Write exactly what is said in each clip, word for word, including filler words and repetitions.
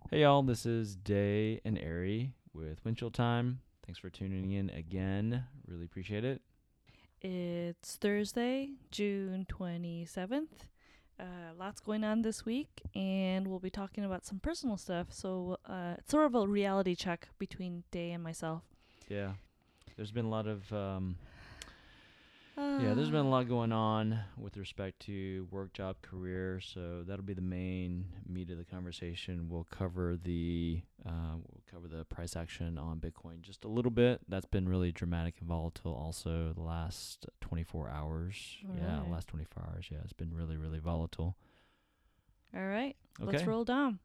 Hey y'all, this is Day and Airy with Windshield Time. Thanks for tuning in again. Really appreciate it. It's Thursday, June twenty-seventh. Uh, lots going on this week, and we'll be talking about some personal stuff. So uh, it's sort of a reality check between Day and myself. Yeah, there's been a lot of um, Uh, yeah, there's been a lot going on with respect to work, job, career. So that'll be the main meat of the conversation. We'll cover the uh, we'll cover the price action on Bitcoin just a little bit. That's been really dramatic and volatile. Also, the last twenty-four hours. All yeah, right. last twenty-four hours. Yeah, it's been really, really volatile. All right, Okay. let's roll down.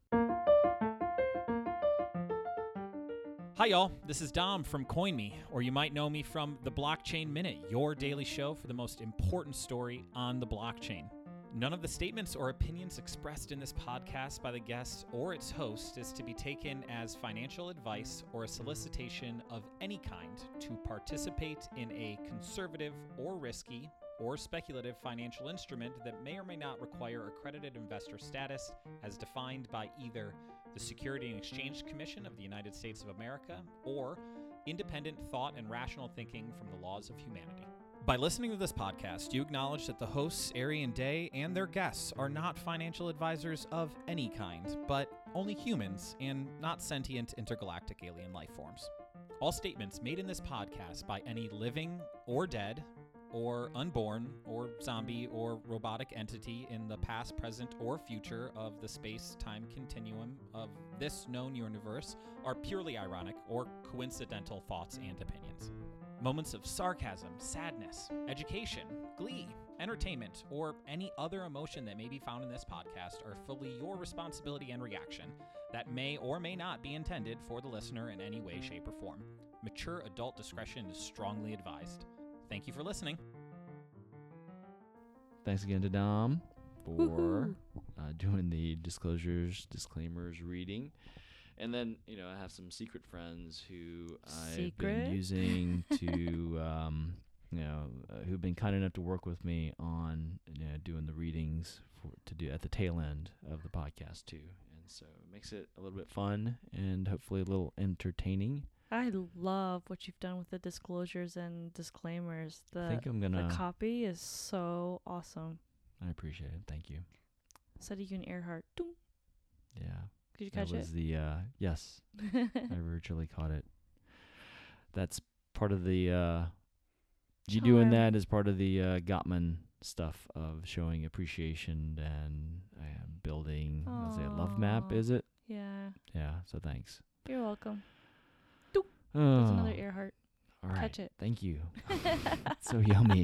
Hi, y'all. This is Dom from CoinMe, or you might know me from the Blockchain Minute, your daily show for the most important story on the blockchain. None of the statements or opinions expressed in this podcast by the guest or its host is to be taken as financial advice or a solicitation of any kind to participate in a conservative or risky or speculative financial instrument that may or may not require accredited investor status as defined by either the Security and Exchange Commission of the United States of America, or independent thought and rational thinking from the laws of humanity. By listening to this podcast, you acknowledge that the hosts, Ari and Day, and their guests are not financial advisors of any kind, but only humans and not sentient intergalactic alien life forms. All statements made in this podcast by any living or dead, or unborn, or zombie, or robotic entity in the past, present, or future of the space-time continuum of this known universe are purely ironic or coincidental thoughts and opinions. Moments of sarcasm, sadness, education, glee, entertainment, or any other emotion that may be found in this podcast are fully your responsibility and reaction that may or may not be intended for the listener in any way, shape, or form. Mature adult discretion is strongly advised. Thank you for listening. Thanks again to Dom for Woohoo. uh, doing the disclosures, disclaimers reading. And then, you know, I have some secret friends who I've Secret? been using to, um, you know, uh, who've been kind enough to work with me on, you know, doing the readings for, to do at the tail end of the podcast too. And so it makes it a little bit fun and hopefully a little entertaining. I love what you've done with the disclosures and disclaimers. I The think I'm the gonna. copy is so awesome. I appreciate it. Thank you. Said you an Earhart. Doom. Yeah. Could you That catch was the uh, yes. I virtually caught it. That's part of the. Uh, you doing Charm. that is part of the uh, Gottman stuff of showing appreciation and uh, building. Let's say a love map. Aw. Is it? Yeah, Yeah. So thanks. you're welcome. Oh, There's another Earhart. all right. Catch it. Thank you. So yummy.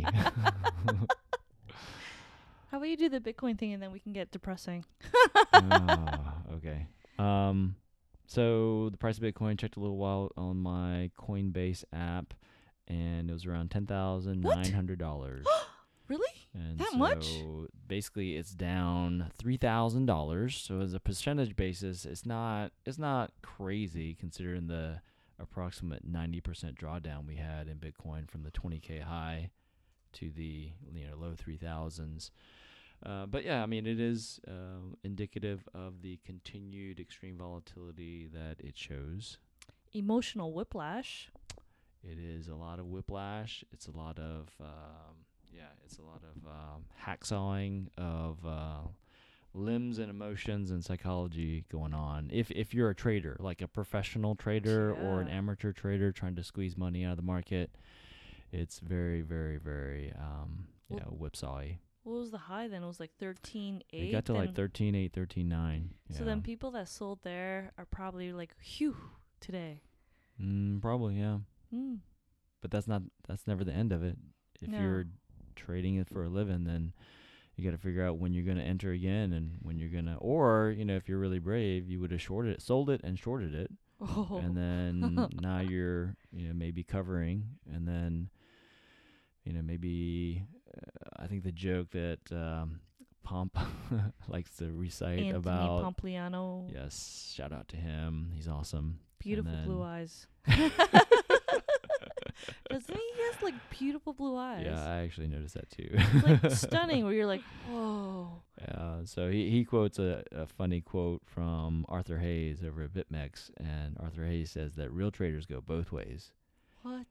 How about you do the Bitcoin thing and then we can get depressing? Oh, okay. Um, so the price of Bitcoin checked a little while on my Coinbase app, and it was around ten thousand nine hundred dollars. Really? And That so much? basically, it's down three thousand dollars. So as a percentage basis, it's not it's not crazy considering the approximate ninety percent drawdown we had in Bitcoin from the twenty K high to the you know low three thousands. Uh, but yeah, I mean, it is uh, indicative of the continued extreme volatility that it shows. Emotional whiplash. It is a lot of whiplash. It's a lot of, um, yeah, it's a lot of um, hacksawing of uh, limbs and emotions and psychology going on. If if you're a trader, like a professional trader or an Yeah. amateur trader trying to squeeze money out of the market, it's very, very, very, um, Well, yeah, whipsawy. What was the high then? It was like thirteen eight. It got to like thirteen eight, thirteen nine. So then people that sold there are probably like, phew, today. Mm, probably, yeah. Mm. But that's not that's never the end of it. If No. you're trading it for a living, then you got to figure out when you're going to enter again and when you're going to, or, you know, if you're really brave, you would have shorted it, sold it and shorted it. Oh. And then now you're, you know, maybe covering. And then, you know, maybe, uh, I think the joke that um, Pomp likes to recite Anthony about. Pompliano. Yes, shout out to him. He's awesome. Beautiful then- blue eyes. Doesn't he? He has like beautiful blue eyes. Yeah, I actually noticed that too. It's like stunning. Where you're like, whoa. Yeah, so he, he quotes a, a funny quote from Arthur Hayes over at BitMEX, and Arthur Hayes says that real traders go both ways, What?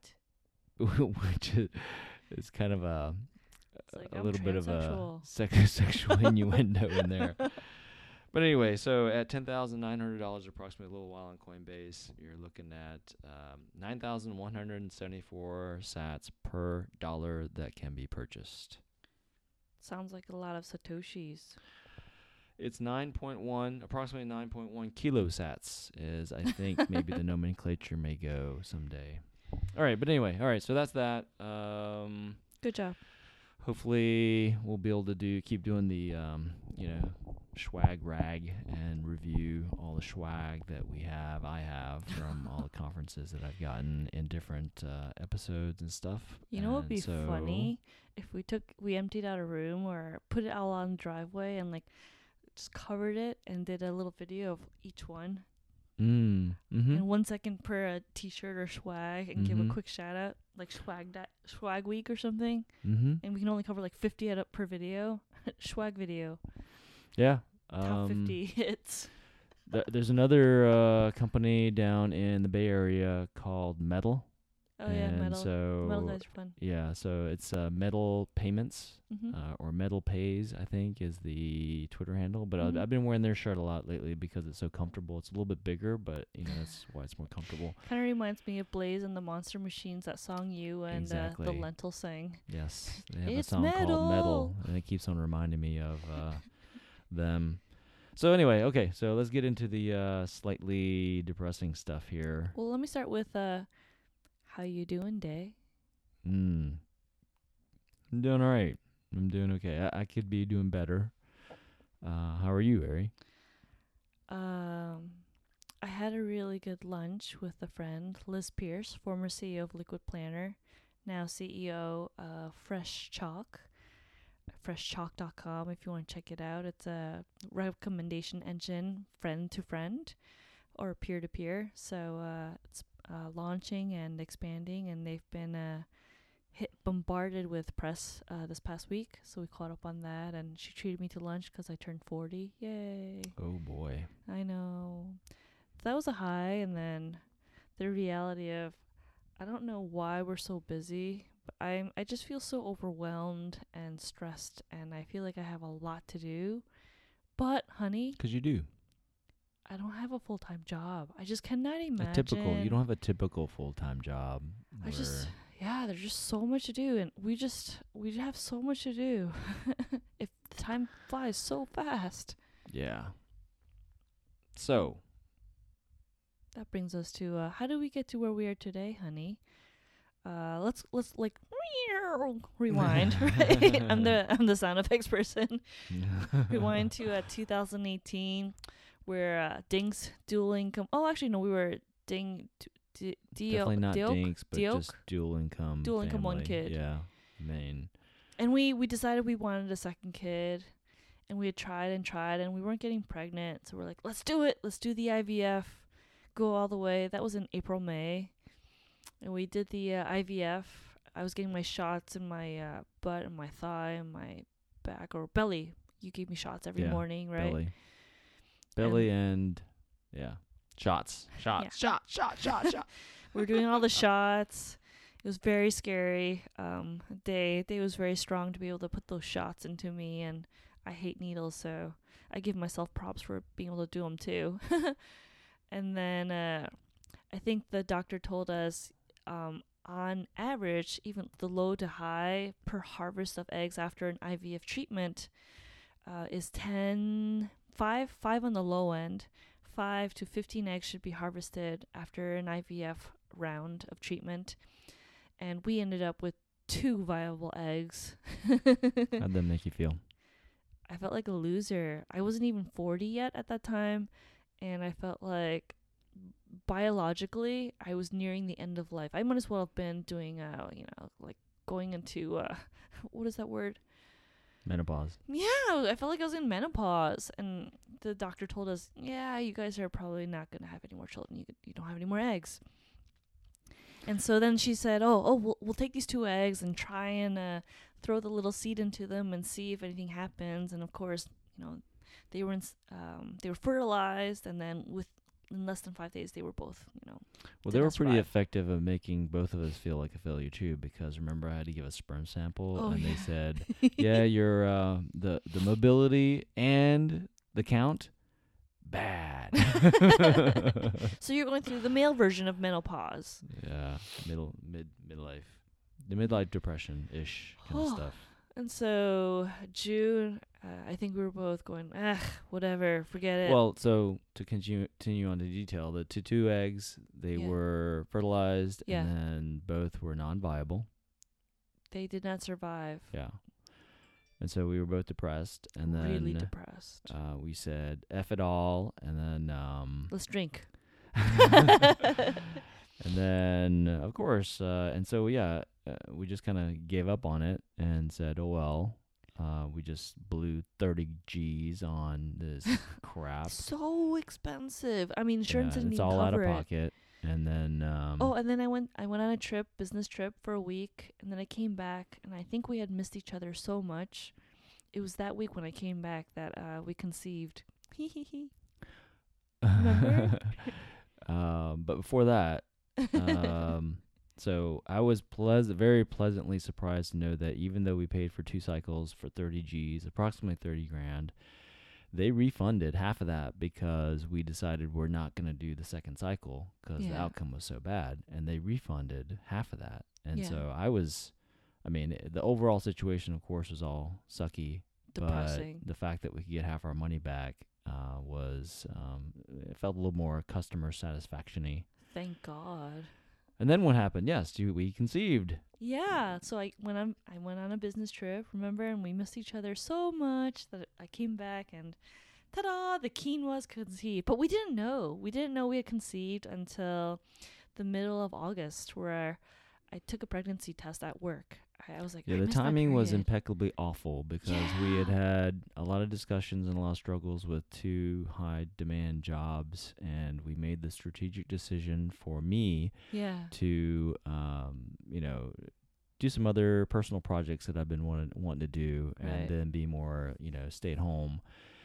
which is, is kind of a It's like, a I'm little bit of a transsexual. sex, sexual innuendo in there. But anyway, so at ten thousand nine hundred dollars, approximately a little while on Coinbase, you're looking at um, nine thousand one hundred seventy-four sats per dollar that can be purchased. Sounds like a lot of satoshis. It's nine point one, approximately nine point one kilosats is, I think, maybe the nomenclature may go someday. All right, but anyway, all right, so that's that. Um, Good job. hopefully we'll be able to do keep doing the, um, you know, swag rag and review all the swag that we have, I have, from all the conferences that I've gotten in different uh, episodes and stuff. You know what would And be so funny? If we took, we emptied out a room or put it all on the driveway and like just covered it and did a little video of each one. Mm, mm-hmm. And one second per uh, t-shirt or swag and give Mhm. a quick shout out, like swag di- swag week or something. Mm-hmm. And we can only cover like fifty at a, per video. Swag video. Yeah. Top um, fifty hits. Th- there's another uh, company down in the Bay Area called Metal. Oh yeah, and metal. So Metal guys are fun. yeah, so it's uh, Metal Payments Mm-hmm. uh, or Metal Pays, I think, is the Twitter handle. But Mhm. I've, I've been wearing their shirt a lot lately because it's so comfortable. It's a little bit bigger, but you know that's why it's more comfortable. Kind of reminds me of Blaze and the Monster Machines, that song you and uh, Exactly. the Lentil sang. Yes, they have It's a song called Metal, metal. and it keeps on reminding me of uh, them. So anyway, okay, so let's get into the uh, slightly depressing stuff here. Well, let me start with uh, how you doing, Day? Mm. I'm doing all right. I'm doing okay. I, I could be doing better. Uh, how are you, Ari? Um, I had a really good lunch with a friend, Liz Pierce, former C E O of Liquid Planner, now C E O of Fresh Chalk, fresh chalk dot com if you want to check it out. It's a recommendation engine, friend to friend or peer to peer. So uh, it's uh, launching and expanding, and they've been uh, hit bombarded with press uh, this past week. So we caught up on that, and she treated me to lunch because I turned forty. Yay! Oh boy. I know. That was a high, and then the reality of I don't know why we're so busy, but I'm I just feel so overwhelmed and stressed, and I feel like I have a lot to do. But honey, 'Cause you do. I don't have a full-time job. I just cannot imagine. A typical. You don't have a typical full-time job. I just where- yeah, there's just so much to do, and we just we have so much to do. If the time flies so fast. Yeah. So. That brings us to uh, how do we get to where we are today, honey? Uh, let's let's like rewind. Right? I'm the I'm the sound effects person. Rewind to uh, two thousand eighteen, where uh, Ding's dual income. Oh, actually no, we were Ding. D- D- Dio- Definitely not Dioc? dinks, but Dioc? just dual income. Dual income, one family. kid. Yeah. Main. And we we decided we wanted a second kid, and we had tried and tried, and we weren't getting pregnant. So we're like, let's do it. Let's do the I V F. Go all the way. That was in April, May. And we did the uh, I V F. I was getting my shots in my uh, butt and my thigh and my back or belly. You gave me shots every Yeah, morning, right? Belly. Belly and, yeah. Shots. Shots. Yeah. Shot. Shot. Shot. Shot. We were doing all the shots. It was very scary. Um, Day Day was very strong to be able to put those shots into me, and I hate needles, so I give myself props for being able to do them too. And then uh, I think the doctor told us, um, on average, even the low to high per harvest of eggs after an I V F treatment uh, is ten, five, five on the low end. five to fifteen eggs should be harvested after an I V F round of treatment. And we ended up with two viable eggs. How'd that make you feel? I felt like a loser. I wasn't even forty yet at that time. And I felt like biologically I was nearing the end of life. I might as well have been doing, uh, you know, like going into, uh, what is that word? Menopause. Yeah, I felt like I was in menopause. And the doctor told us, yeah, you guys are probably not going to have any more children. You, you don't have any more eggs. And so then she said, "Oh, oh, we'll we'll take these two eggs and try and uh, throw the little seed into them and see if anything happens." And of course, you know, they were in, s- um, they were fertilized, and then with in less than five days, they were both, you know. Well, did they were not pretty survive. effective at making both of us feel like a failure too, because remember I had to give a sperm sample, Oh, and they yeah. said, "Yeah, your uh, the the mobility and the count bad." So you're going through the male version of menopause. Yeah, middle mid midlife, the midlife depression ish kind of stuff. And so June, uh, I think we were both going, ah, whatever, forget it. Well, so to continue continue on to detail, the two two eggs they Yeah. were fertilized, Yeah. and then both were non-viable. They did not survive. Yeah, and so we were both depressed, and then Really depressed. uh, we said "F it all," and then um, Let's drink. and then of course, uh, and so yeah, uh, we just kind of gave up on it and said, "Oh well." Uh, we just blew thirty G's on this crap. So expensive. I mean, insurance Yeah, didn't it's even all out cover of it. pocket. And then um, Oh, and then I went. I went on a trip, business trip for a week, and then I came back, and I think we had missed each other so much. It was that week when I came back that uh, we conceived. Hee hee hee. remember? um, but before that, um, so I was pleasant, very pleasantly surprised to know that even though we paid for two cycles for thirty G's, approximately thirty grand, they refunded half of that because we decided we're not going to do the second cycle because the Yeah. outcome was so bad, and they refunded half of that. And Yeah. so I was, I mean, i- the overall situation, of course, was all sucky. Depressing. But the fact that we could get half our money back uh, was, um, it felt a little more customer satisfaction-y. Thank God. And then what happened? Yes, you, we conceived. Yeah. So I went on. I went on a business trip. Remember, and we missed each other so much that I came back and, ta-da! The Keen was conceived. But we didn't know. We didn't know we had conceived until the middle of August, where I took a pregnancy test at work. I, I was like, Yeah, I the missed my timing was period. impeccably awful because we had Yeah. had a lot of discussions and a lot of struggles with two high-demand jobs, and we made the strategic decision for me Yeah. to, um, you know, do some other personal projects that I've been wanting, wanting to do, Right. and then be more, you know, stay at home.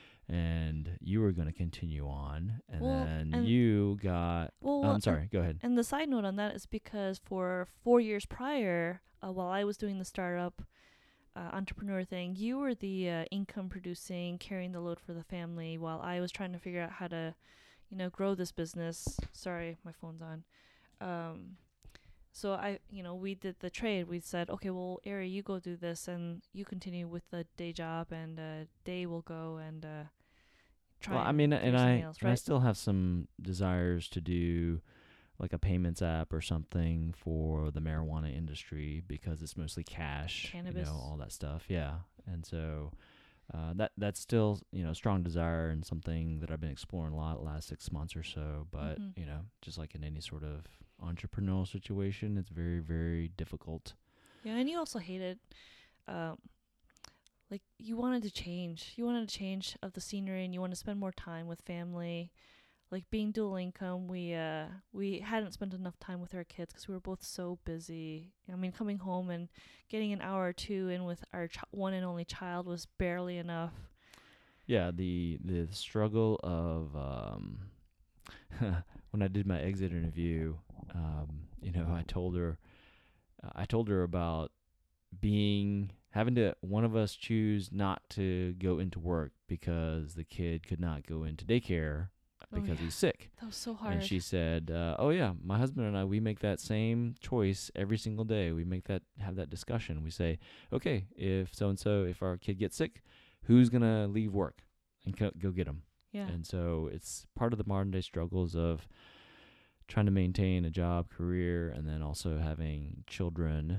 And you were going to continue on, and Well, then and- you got. Well, Oh, well, I'm and- sorry. Go ahead. And the side note on that is because for four years prior, uh, while I was doing the startup uh, entrepreneur thing, you were the uh, income producing, carrying the load for the family, while I was trying to figure out how to, you know, grow this business. Sorry, my phone's on. Um, so I, you know, we did the trade. We said, okay, well, Ari, you go do this, and you continue with the day job, and uh, Day will go and uh, try. Well, I and mean, figure and I something else, and I right? still have some desires to do like a payments app or something for the marijuana industry because it's mostly cash, Cannabis. you know, all that stuff. Yeah, and so uh, that that's still you know strong desire and something that I've been exploring a lot the last six months or so. But Mhm. you know, just like in any sort of entrepreneurial situation, it's very very difficult. Yeah, and you also hated, um, like you wanted to change. You wanted to change of the scenery, and you want to spend more time with family. Like being dual income, we uh we hadn't spent enough time with our kids because we were both so busy. I mean, coming home and getting an hour or two in with our ch- one and only child was barely enough. Yeah, the the struggle of um, when I did my exit interview, um, you know, I told her, uh, I told her about being having to one of us choose not to go into work because the kid could not go into daycare Oh, because yeah. he's sick. That was so hard. And she said, uh, "Oh yeah, my husband and I, we make that same choice every single day. We make that have that discussion. We say, okay, if so and so, if our kid gets sick, who's gonna leave work and co- go get him?" yeah. And so it's part of the modern day struggles of trying to maintain a job, career, and then also having children,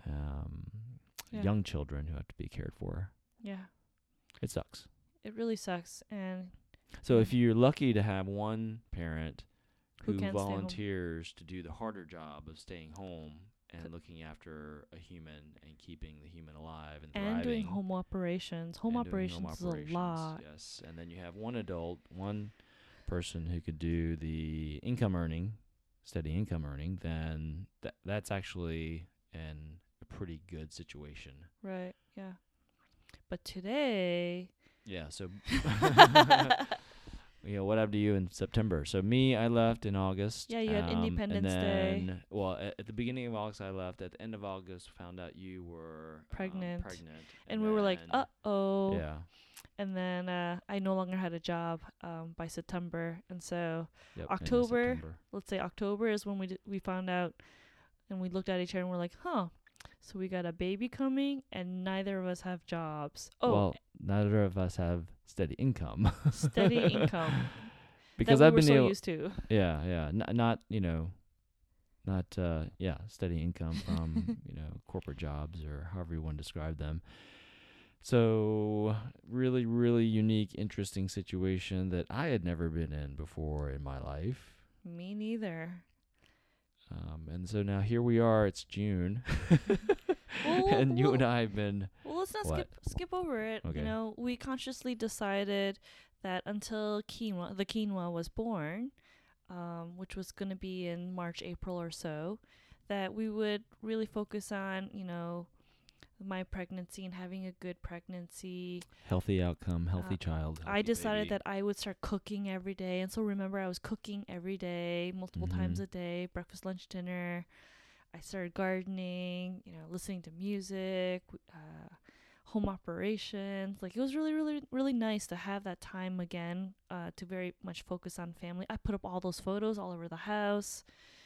um, Yeah. young children who have to be cared for. Yeah. It sucks. It really sucks. And So if you're lucky to have one parent Who who, can't stay home. volunteers to do the harder job of staying home and looking after a human and keeping the human alive and thriving. and doing home operations. Home and doing operations home is operations, a lot. Yes, and then you have one adult, one person who could do the income earning steady income earning, then th- that's actually an a pretty good situation. Right. Yeah. But today. Yeah. So, you know, what happened to you in September? So me, I left in August. Yeah, you had um, Independence and Day. then, Well, at, at the beginning of August, I left. At the end of August, found out you were um, Pregnant. pregnant, And we were like, then- uh oh. Yeah. And then uh, I no longer had a job um, by September. And so Yep, end of October. September. let's say October is when we d- we found out, and we looked at each other and we're like, huh. So we got a baby coming, and neither of us have jobs. Oh, Well, neither of us have steady income. steady income Because that we I've were been so able, used to. yeah, yeah, N- not you know, not uh, yeah, steady income from you know corporate jobs or however you want to describe them. So really, really unique, interesting situation that I had never been in before in my life. Me neither. Um, and so now here we are. It's June, Well, and you well- and I have been. Well, let's not What? skip skip over it. Okay. You know, we consciously decided that until quinoa, the quinoa was born, um, which was going to be in March, April or so, that we would really focus on, you know, my pregnancy and having a good pregnancy. Healthy outcome, healthy Uh, child. I decided baby. that I would start cooking every day. And so remember, I was cooking every day, multiple times Mhm. a day, breakfast, lunch, dinner. I started gardening, you know, listening to music, w- uh, home operations. Like, it was really, really, really nice to have that time again, uh, to very much focus on family. I put up all those photos all over the house.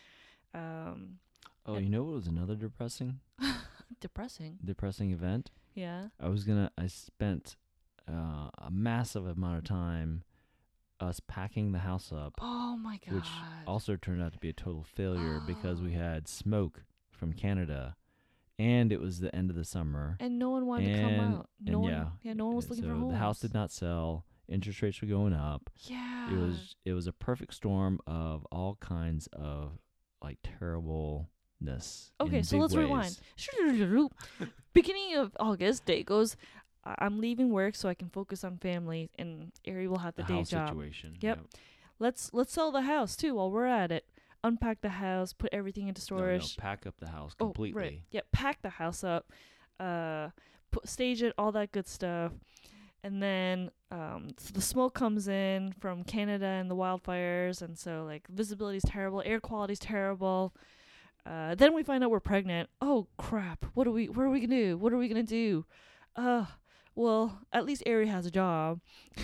Um, Oh, and- you know what was another depressing, depressing. depressing event? Yeah. I was gonna. I spent uh, a massive amount of time us packing the house up, Oh my God. which also turned out to be a total failure because we Oh. had smoke from Canada, and it was the end of the summer. and no one wanted to and- come out. No and one, yeah, yeah, no one was uh, looking so for homes. the house did not sell. Interest rates were going up. Yeah. It was it was a perfect storm of all kinds of like terribleness. Okay, in so big let's rewind. ways. Beginning of August, day goes. I- I'm leaving work so I can focus on family, and Ari will have the, The day house job. situation. Yep. Let's let's sell the house too while we're at it. Unpack the house, put everything into No, no, storage. pack up the house Oh, completely. right. Yep, pack the house up, uh, put, stage it, all that good stuff. And then um, s- the smoke comes in from Canada and the wildfires, and so like visibility's terrible, air quality's terrible. Uh, then we find out we're pregnant. Oh crap! What are we? What are we gonna do? What are we gonna do? Uh, well, at least Ari has a job.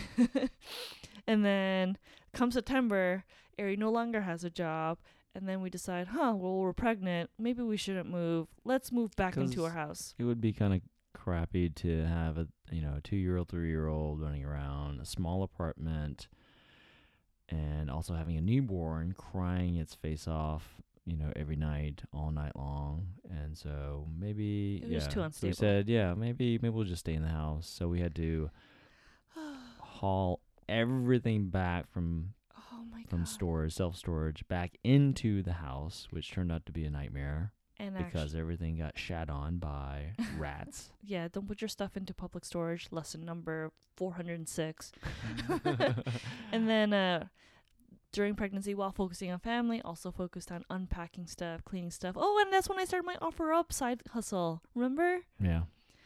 And then come September, Ari no longer has a job. And then we decide, huh, well, we're pregnant. Maybe we shouldn't move. Let's move back into our 'Cause house. It would be kind of crappy to have a you know a two year old, three year old running around a small apartment, and also having a newborn crying its face off, you know, every night, all night long. And so maybe It was yeah. too So we unstable. said, yeah, maybe maybe we'll just stay in the house. So we had to haul everything back from Oh my from god. storage, self storage, back into the house, which turned out to be a nightmare And because actu- everything got shat on by rats. yeah, don't put your stuff into public storage. Lesson number four hundred six. And then uh, during pregnancy, while focusing on family, also focused on unpacking stuff, cleaning stuff. Oh, and that's when I started my offer up side hustle. Remember? Yeah.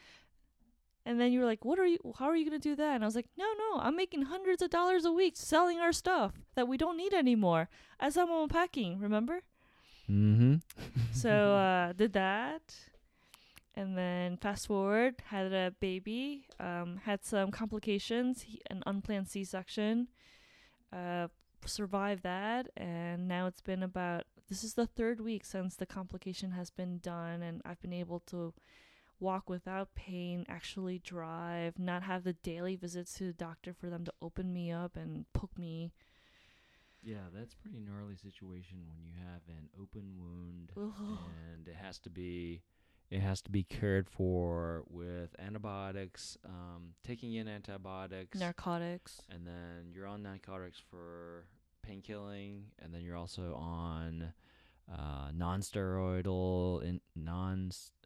And then you were like, "What are you? How are you gonna do that?" And I was like, "No, no, I'm making hundreds of dollars a week selling our stuff that we don't need anymore as I'm unpacking." Remember? Mm-hmm. So uh, did that, and then fast forward, had a baby, um, had some complications, he, an unplanned C-section, uh, survived that, and now it's been about. This is the third week since the complication has been done, and I've been able to walk without pain, actually drive, not have the daily visits to the doctor for them to open me up and poke me. Yeah, that's pretty gnarly situation when you have an open wound Ugh. and it has to be it has to be cared for with antibiotics, um, taking in antibiotics, Narcotics. and then you're on narcotics for pain killing, and then you're also on uh, non-steroidal and non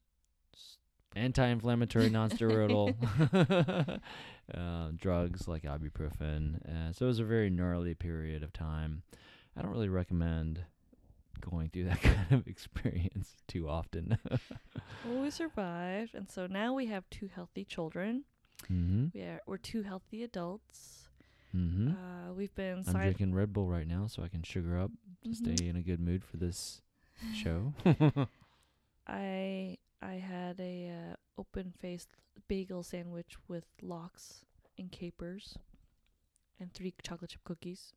anti-inflammatory non-steroidal uh, drugs like ibuprofen. Uh, so it was a very gnarly period of time. I don't really recommend going through that kind of experience too often. Well, we survived, and so now we have two healthy children. Mm-hmm. We are, we're two healthy adults. Mm-hmm. Uh, we've been I'm side- drinking Red Bull right now so I can sugar up to Mhm. stay in a good mood for this show. I I had a uh, open-faced bagel sandwich with lox and capers and three chocolate chip cookies.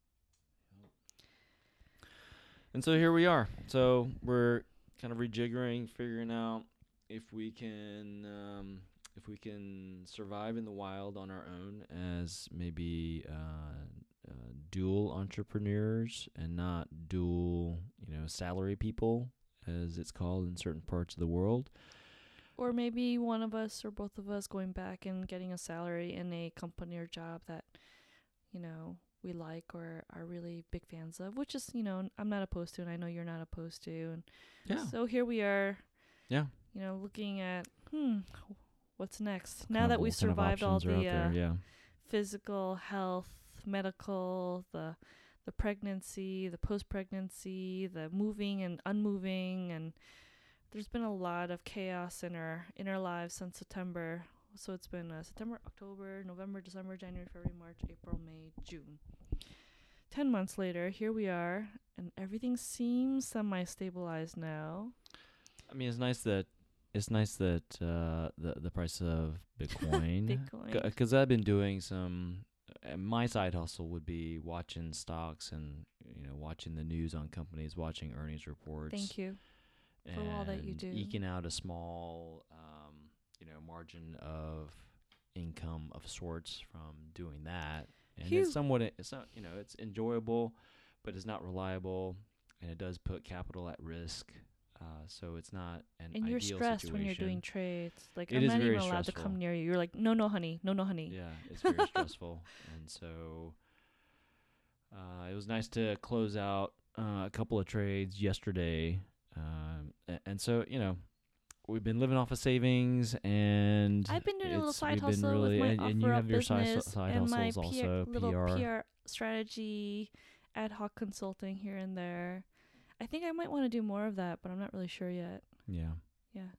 And so here we are. So we're kind of rejiggering, figuring out if we can um, if we can survive in the wild on our own as maybe uh, uh, dual entrepreneurs and not dual, you know, salary people, as it's called in certain parts of the world. Or maybe one of us or both of us going back and getting a salary in a company or job that, you know, we like or are really big fans of, which is, you know, I'm not opposed to, and I know you're not opposed to. And Yeah. so here we are, Yeah. you know, looking at, hmm, what's next? Kind Now of that we what kind of survived all options are out the there, uh, yeah. physical health, medical, the the pregnancy, the post-pregnancy, the moving and unmoving, and there's been a lot of chaos in our in our lives since September. So it's been uh, September, October, November, December, January, February, March, April, May, June. Ten months later, here we are, and everything seems semi-stabilized now. I mean, it's nice that it's nice that uh, the the price of Bitcoin, Bitcoin. because I've been doing some. Uh, my side hustle would be watching stocks and, you know, watching the news on companies, watching earnings reports. Thank you. for all that you and do. eking out a small, um, you know, margin of income of sorts from doing that. And Phew. it's somewhat, it's not, you know, it's enjoyable, but it's not reliable, and it does put capital at risk. Uh, so it's not an And ideal you're stressed situation. when you're doing trades. Like, It I'm is not very even allowed to stressful. come near you. You're like, no, no, honey. No, no, honey. Yeah, it's very stressful. And so uh, it was nice to close out uh, a couple of trades yesterday. Um, a- and so, you know, we've been living off of savings, and I've been doing a little it's- side we've been hustle really, with my and, and you offer up have your side, business side and my hustles P R, also, little P R. P R strategy, ad hoc consulting here and there. I think I might want to do more of that, but I'm not really sure yet. Yeah. Yeah.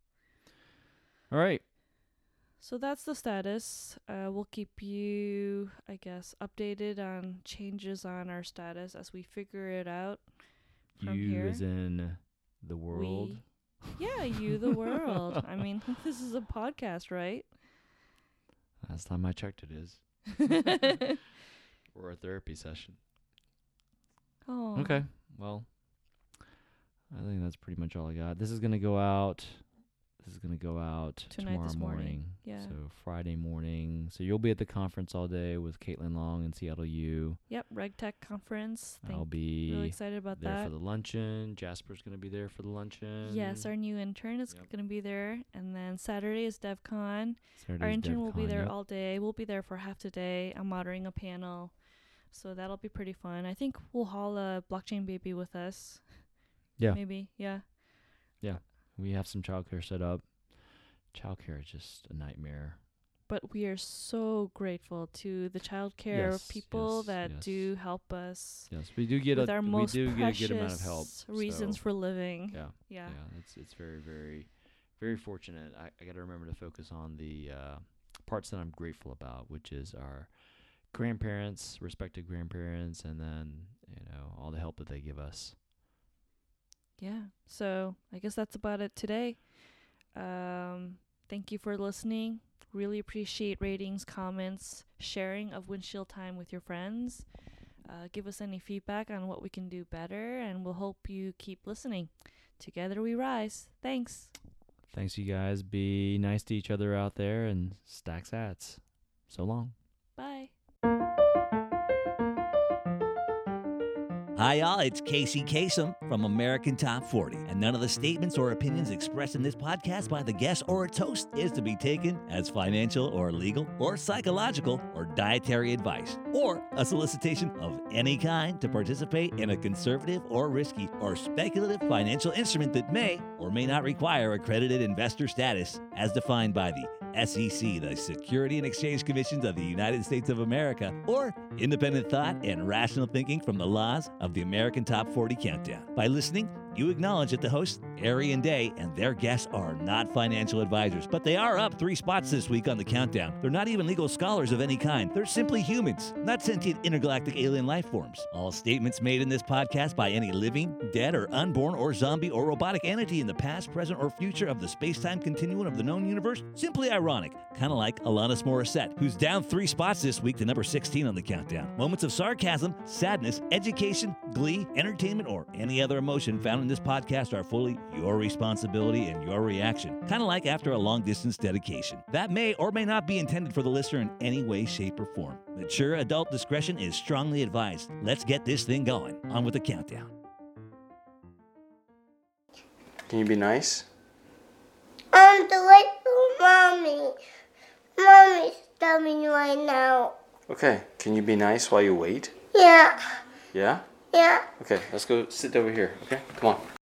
All right. So that's the status. Uh, we'll keep you, I guess, updated on changes on our status as we figure it out from You here. as in the world. We, yeah, you, the world. I mean, this is a podcast, right? Last time I checked, it is. Or a therapy session. Oh. Okay. Well, I think that's pretty much all I got. This is going to go out. This is going to go out Tonight, tomorrow this morning. morning. Yeah. So Friday morning. So you'll be at the conference all day with Caitlin Long and Seattle U. Yep, RegTech conference. I'll Thank, be really excited about there that. for the luncheon. Jasper's going to be there for the luncheon. Yes, our new intern is Yep. going to be there. And then Saturday is DevCon. Saturday's Our intern will be DevCon, there yep. all day. We'll be there for half the day. I'm moderating a panel. So that'll be pretty fun. I think we'll haul a blockchain baby with us. Yeah. Maybe, yeah. We have some childcare set up. Childcare is just a nightmare. But we are so grateful to the childcare Yes, people yes, that yes. do help us Yes, we do get with a our we most do get a precious good amount of help. reasons so, for living. yeah, Yeah. yeah, it's it's very very very fortunate. I, I got to remember to focus on the uh, parts that I'm grateful about, which is our grandparents, respected grandparents, and then, you know, all the help that they give us. Yeah. So I guess that's about it today. Um, thank you for listening. Really appreciate ratings, comments, sharing of windshield time with your friends. Uh, give us any feedback on what we can do better, and we'll hope you keep listening. Together we rise. Thanks. Thanks, you guys. Be nice to each other out there and stack sats. So long. Bye. Hi, y'all. It's Casey Kasem from American Top forty, and none of the statements or opinions expressed in this podcast by the guest or its host is to be taken as financial or legal or psychological or dietary advice or a solicitation of any kind to participate in a conservative or risky or speculative financial instrument that may or may not require accredited investor status as defined by the S E C, the Security and Exchange Commissions of the United States of America, or independent thought and rational thinking from the laws of the American Top forty Countdown. By listening, you acknowledge that the hosts, Ari and Day, and their guests are not financial advisors, but they are up three spots this week on the countdown. They're not even legal scholars of any kind. They're simply humans, not sentient intergalactic alien life forms. All statements made in this podcast by any living, dead, or unborn, or zombie, or robotic entity in the past, present, or future of the space-time continuum of the known universe, simply ironic. Kind of like Alanis Morissette, who's down three spots this week to number sixteen on the countdown. Moments of sarcasm, sadness, education, glee, entertainment, or any other emotion found in this podcast are fully your responsibility and your reaction. Kind of like after a long-distance dedication. That may or may not be intended for the listener in any way, shape, or form. Mature adult discretion is strongly advised. Let's get this thing going. On with the countdown. Can you be nice? I'm the wait for mommy. Mommy's coming right now. Okay, can you be nice while you wait? Yeah, Yeah? yeah. Okay, let's go sit over here, okay? Come on.